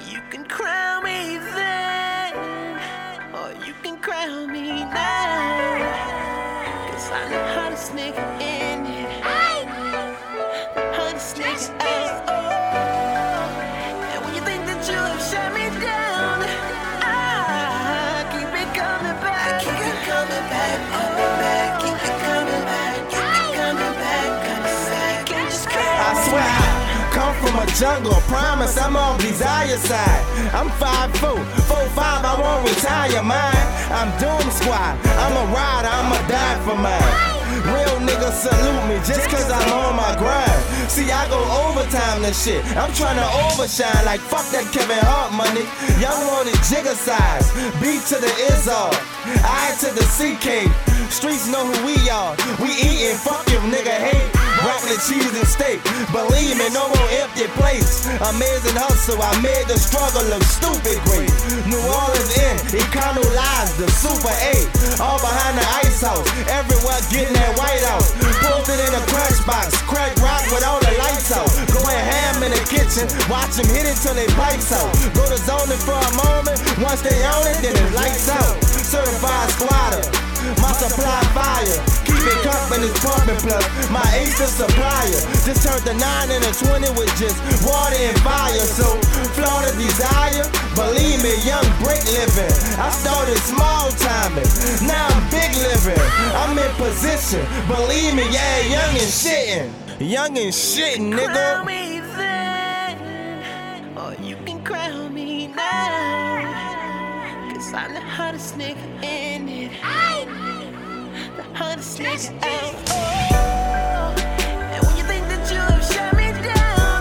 You can crown me then, or you can crown me now. Cause I'm the hottest nigga in it, the hottest nigga out. And when you think that you have shut me down, I keep it coming back. I keep it coming back, coming back. Keep it coming back, keep it coming back, coming back. Can't just I swear I come from a jungle, promise I'm on desire side. I'm 5'4", 4'5", I won't retire mine. I'm Doom Squad, I'm a rider, I'ma die for mine. Real niggas salute me just cause I'm on my grind. See, I go overtime this shit. I'm tryna overshine like fuck that Kevin Hart money. Young wanted jigger size, B to the Izard, I to the CK. Streets know who we are. We eatin', fuck if nigga hate. Broccoli, cheese, and steak. Believe me, no more empty plates. Amazing hustle, I made the struggle look stupid great. New Orleans in, economized the Super 8. All behind the ice house, everywhere getting that white out. Posted in a crash box, crack rock with all the lights out. Going ham in the kitchen, watch them hit it till they pipes out. Go to zoning for a moment, once they own it, then it's lights out. Certified squatter, my supply fire. Keep it cuppin', it's pumping plus my ace is supplier. Just turned the 9 and a 20 with just water and fire. So, Florida desire, believe me, young break living. I started small timing, now I'm big living. I'm in position, believe me, yeah, young and shittin'. Young and shittin', nigga. Crown me then, or you can crown me now. Cause I'm the hottest nigga in it, the hottest nigga out. And when you think that you have shut me down,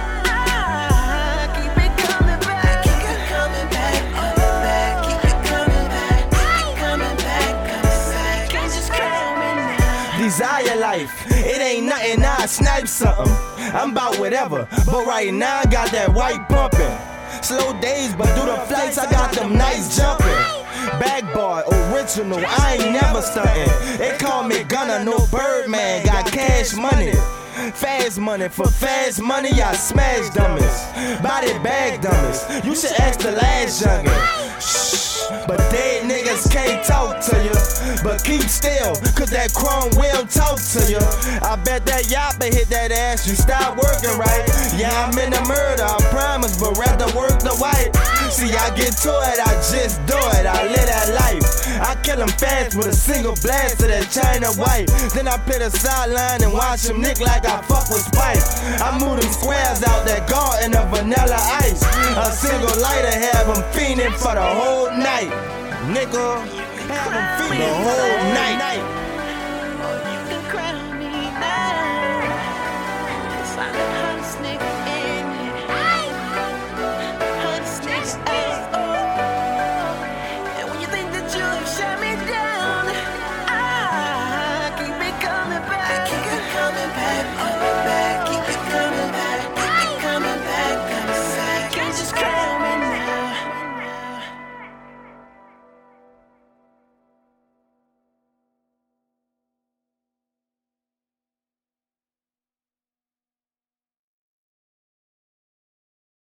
I keep it coming back. Keep it coming back, coming back. Keep it coming back, keep it coming back, coming back. Can't just crown me now. Desire life, it ain't nothing, now I snipe something. I'm about whatever, but right now I got that white pumping. Slow days, but through the flights I got them nights jumping. Bag boy, original, I ain't never stuntin'. They call me Gunner, no Birdman, got cash money. Fast money, for fast money I smash dummies. Body bag dummies, you should ask the last youngin'. Shh, but dead niggas can't talk to you. But keep still, cause that chrome will talk to you. I bet that yappa hit that ass, you stop working right. Yeah, I'm in the murder, I promise, but rather work the white. See, I get to it, I just do it, I live that life. I kill him fast with a single blast of that China white. Then I play the sideline and watch him nick like I fuck with Spike. I move them squares out that garden of vanilla ice. A single lighter have him fiending for the whole night. Nigga, have him fiending the whole night.